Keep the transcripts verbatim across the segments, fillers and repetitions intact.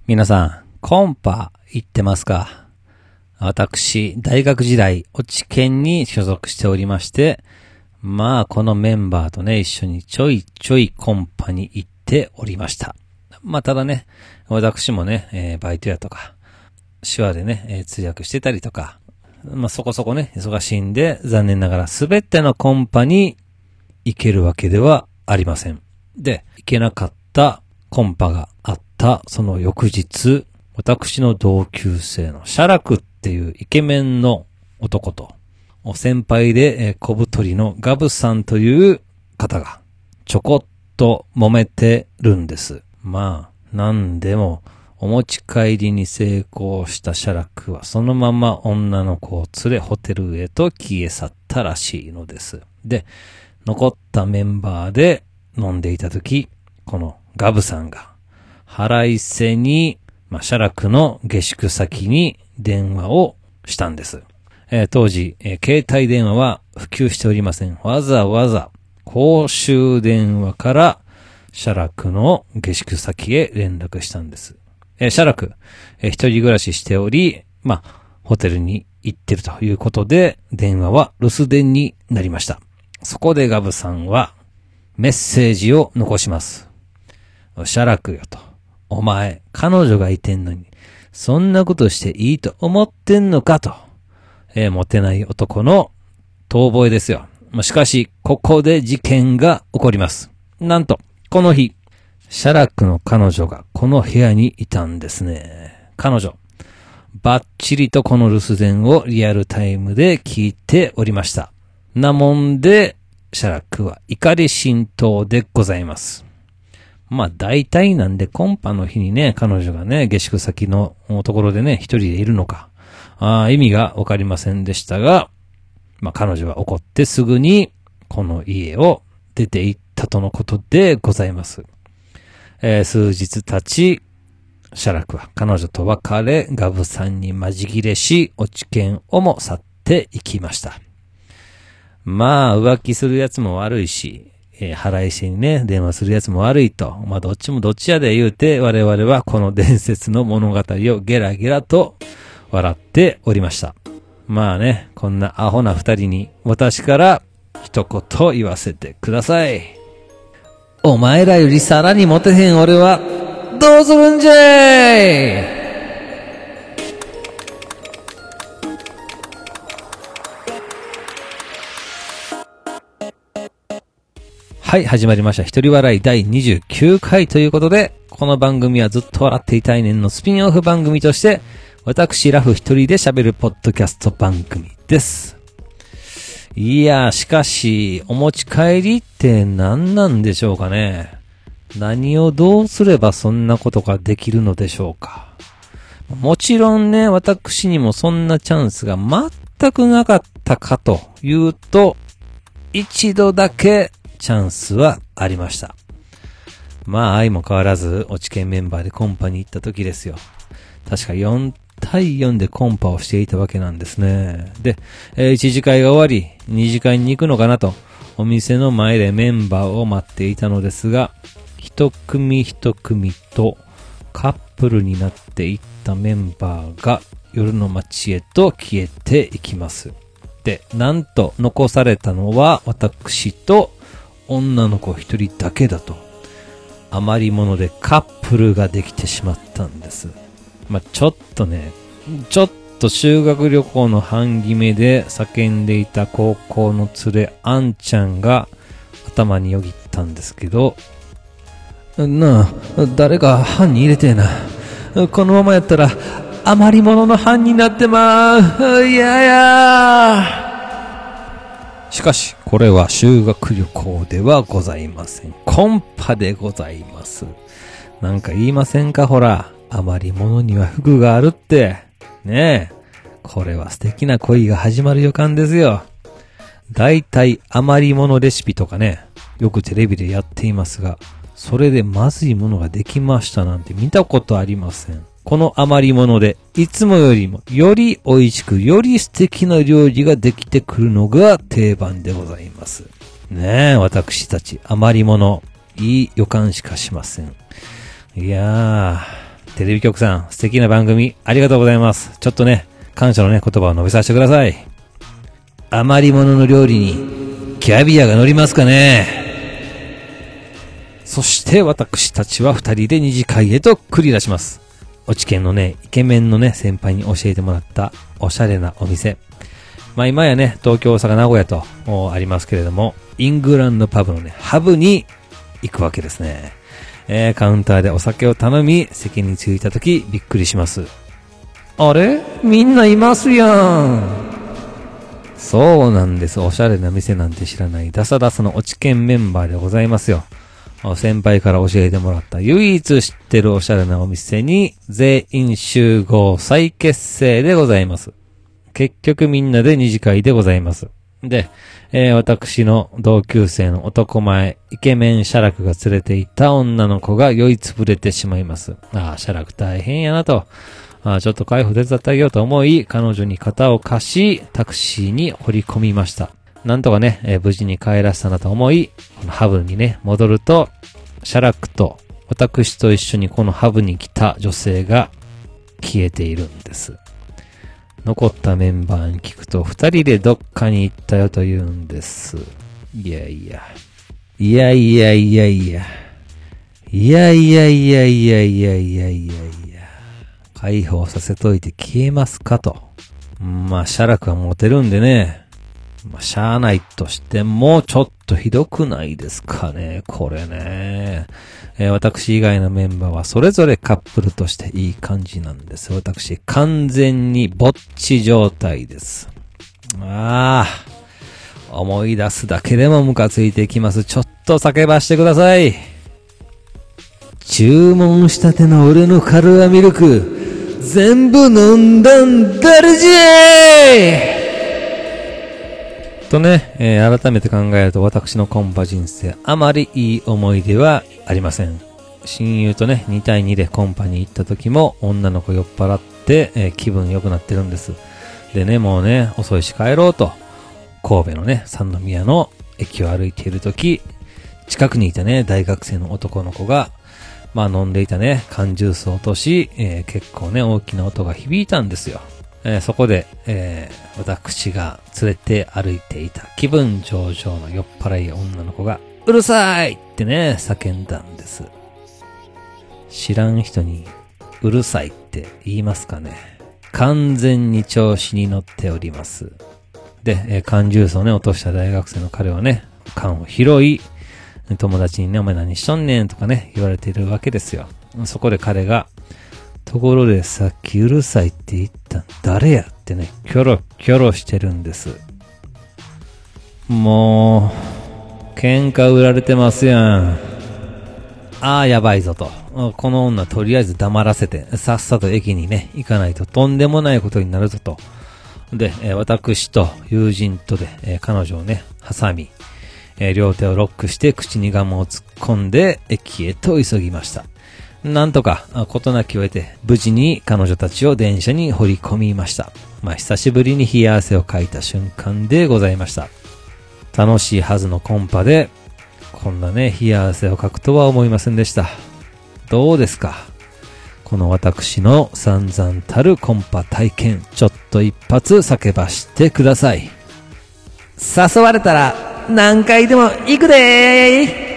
皆さん、コンパ行ってますか？私、大学時代、落研に所属しておりまして、まあ、このメンバーとね、一緒にちょいちょいコンパに行っておりました。まあ、ただね、私もね、えー、バイトやとか、手話でね、えー、通訳してたりとか、まあ、そこそこね、忙しいんで、残念ながらすべてのコンパに行けるわけではありません。で、行けなかったコンパがあったその翌日、私の同級生のシャラクっていうイケメンの男と、先輩で、えー、小太りのガブさんという方がちょこっと揉めてるんです。まあ、なんでもお持ち帰りに成功したシャラクはそのまま女の子を連れホテルへと消え去ったらしいのです。で、残ったメンバーで飲んでいたとき、このガブさんが腹いせに、まあ、シャラクの下宿先に電話をしたんです。えー、当時、えー、携帯電話は普及しておりません。わざわざ公衆電話からシャラクの下宿先へ連絡したんです。えー、シャラク、えー、一人暮らししており、まあ、ホテルに行ってるということで、電話は留守電になりました。そこでガブさんはメッセージを残します。シャラクよと。お前、彼女がいてんのに、そんなことしていいと思ってんのかと。えー、モテない男の遠吠えですよ。しかし、ここで事件が起こります。なんと、この日、シャラクの彼女がこの部屋にいたんですね。彼女、バッチリとこの留守電をリアルタイムで聞いておりました。なもんで、シャラクは怒り心頭でございます。まあ大体なんでコンパの日にね、彼女がね、下宿先のところでね、一人でいるのか。あ意味がわかりませんでしたが、まあ彼女は怒ってすぐにこの家を出て行ったとのことでございます。えー、数日経ち、シャラクは彼女と別れ、ガブさんにまじ切れし、落研をも去っていきました。まあ浮気するやつも悪いし、えー、腹いせにね、電話するやつも悪いと。まあどっちもどっちやで言うて、我々はこの伝説の物語をゲラゲラと笑っておりました。まあね、こんなアホな二人に私から一言言わせてください。お前らよりさらにモテへん俺はどうするんじゃい。はい、始まりました。一人笑いだいにじゅうきゅうかいということで、この番組はずっと笑っていたいねんのスピンオフ番組として、私ラフ一人で喋るポッドキャスト番組です。いやー、しかし、お持ち帰りって何なんでしょうかね。何をどうすればそんなことができるのでしょうか。もちろんね、私にもそんなチャンスが全くなかったかというと、一度だけチャンスはありました。まあ相も変わらず落研メンバーでコンパに行った時ですよ。確かよんたいよんでコンパをしていたわけなんですね。で、えー、いち次会が終わりに次会に行くのかなとお店の前でメンバーを待っていたのですが、一組一組とカップルになっていったメンバーが夜の街へと消えていきます。で、なんと残されたのは私と女の子一人だけだと。余り物でカップルができてしまったんです。まあ、ちょっとね、ちょっと修学旅行の半決めで叫んでいた高校の連れあんちゃんが頭によぎったんですけど、なあ、誰か班に入れてえな。このままやったら余り物の班になってまう。いやや。しかし、これは修学旅行ではございません。コンパでございます。なんか言いませんか、ほら。余り物には福があるって。ねえ。これは素敵な恋が始まる予感ですよ。だいたい余り物レシピとかね、よくテレビでやっていますが、それでまずいものができましたなんて見たことありません。この余り物でいつもよりもより美味しくより素敵な料理ができてくるのが定番でございます。ねえ、私たち余り物いい予感しかしません。いやー、 テレビ局さん、素敵な番組、ありがとうございます。ちょっとね、感謝のね、言葉を述べさせてください。余り物の料理に、キャビアが乗りますかね。そして私たちは二人で二次会へと繰り出します。おちけんのね、イケメンのね、先輩に教えてもらったおしゃれなお店。まあ今やね、東京、大阪、名古屋とありますけれども、イングランドパブのね、ハブに行くわけですね。えー、カウンターでお酒を頼み、席に着いたときびっくりします。あれ？みんないますやん。そうなんです。おしゃれな店なんて知らないダサダサのおちけんメンバーでございますよ。先輩から教えてもらった唯一知ってるおしゃれなお店に全員集合再結成でございます。結局みんなで二次会でございます。で、えー、私の同級生の男前、イケメンシャラクが連れていた女の子が酔いつぶれてしまいます。ああ、シャラク大変やなと。ああ、ちょっと介護手伝ってあげようと思い、彼女に肩を貸し、タクシーに掘り込みました。なんとかね、えー、無事に帰らせたなと思い、このハブにね、戻ると、シャラクと私と一緒にこのハブに来た女性が消えているんです。残ったメンバーに聞くと、二人でどっかに行ったよと言うんです。いやいや。いやいやいやいや。いやいやいやいやいやいやいやいや。解放させといて消えますかと。まあ、シャラクはモテるんでね。まあ、しゃあないとしても、ちょっとひどくないですかね、これね。えー、私以外のメンバーはそれぞれカップルとしていい感じなんです。私、完全にぼっち状態です。ああ、思い出すだけでもムカついてきます。ちょっと叫ばしてください。注文したての俺のカルアミルク、全部飲んだん誰じゃいとね、えー、改めて考えると私のコンパ人生あまりいい思い出はありません。親友とねにたいにでコンパに行った時も女の子酔っ払って、えー、気分良くなってるんです。でね、もうね遅いし帰ろうと神戸のね三宮の駅を歩いている時、近くにいたね大学生の男の子がまあ飲んでいたね缶ジュースを落とし、えー、結構ね大きな音が響いたんですよ。えー、そこで、えー、私が連れて歩いていた気分上々の酔っ払い女の子がうるさいってね叫んだんです。知らん人にうるさいって言いますかね。完全に調子に乗っております。で、えー、缶ジュースをね落とした大学生の彼はね缶を拾い、友達にねお前何しとんねんとかね言われているわけですよ。そこで彼がところでさっきうるさいって言ったん誰やってねキョロキョロしてるんです。もう喧嘩売られてますやん。ああやばいぞと、この女とりあえず黙らせてさっさと駅にね行かないととんでもないことになるぞと。で、えー、私と友人とで、えー、彼女をね挟み、えー、両手をロックして口にガムを突っ込んで駅へと急ぎました。なんとか事なきを得て無事に彼女たちを電車に掘り込みました。まあ久しぶりに冷や汗をかいた瞬間でございました。楽しいはずのコンパでこんなね冷や汗をかくとは思いませんでした。どうですかこの私の散々たるコンパ体験、ちょっと一発叫ばしてください。誘われたら何回でも行くでー。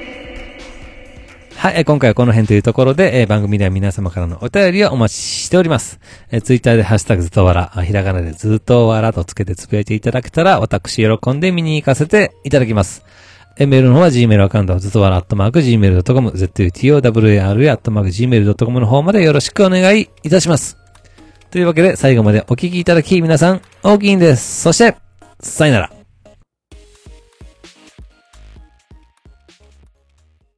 はい、今回はこの辺というところで、えー、番組では皆様からのお便りをお待ちしております。えー、ツイッターでハッシュタグずっとわら、ひらがなでずっとわらとつけてつぶやいていただけたら、私喜んで見に行かせていただきます。えー、メールの方は Gmail アカウントはずっとわら、アットマーク ジーメールドットコム、ズットユーティーオーダブリューアールエー アットマーク ジーメールドットコム の方までよろしくお願いいたします。というわけで、最後までお聞きいただき、皆さん、大きいんです。そして、さよなら。